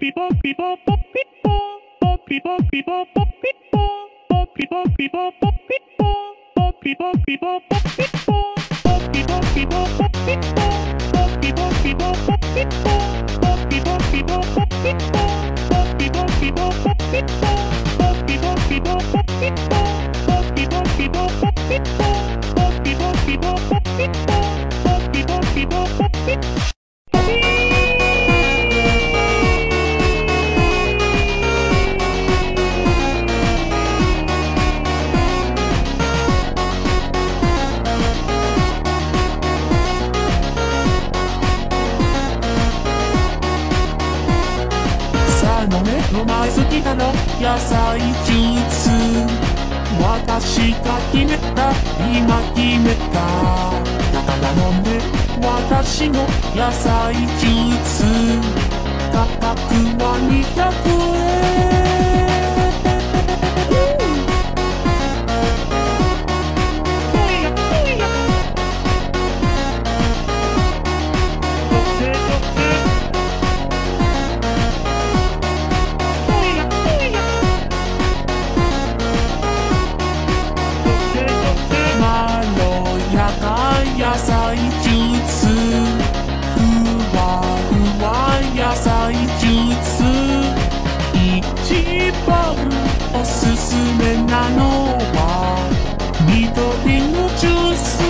お前好きだろ野菜ジュース私が決めた今決めただから飲んで私の野菜ジュース価格は200円野菜ジュースふわふわ野菜ジュース一番おすすめなのは緑のジュース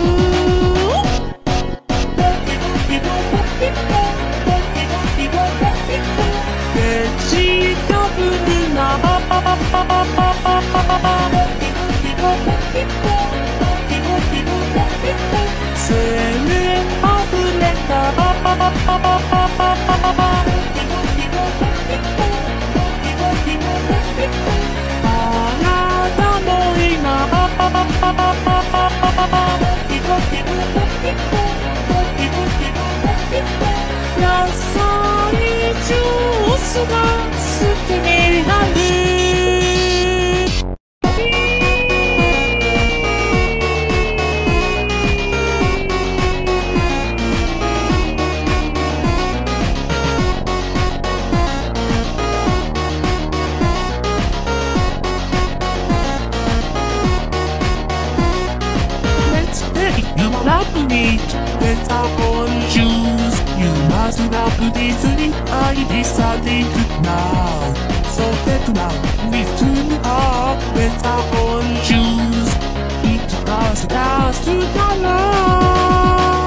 ベジタブルな生命あふれたあなたも今野菜ジュースが好きになるYou love me, let's have one juice. You must love this thing. I decided now. So that now we two are. Let's have one juice. It does last to the last.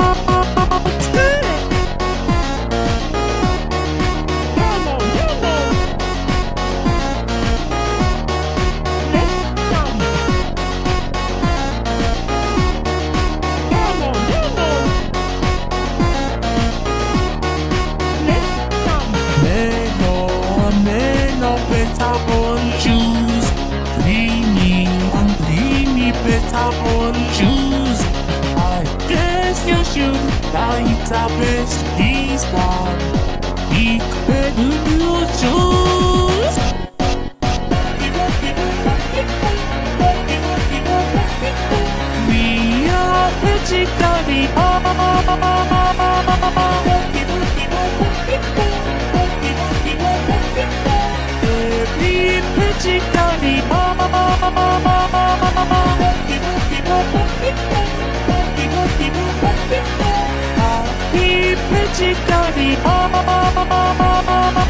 Juice, creamy and creamy better juice. I guess you should like the best this one. Big new juice. We are vegetarian. Happy vegetarian.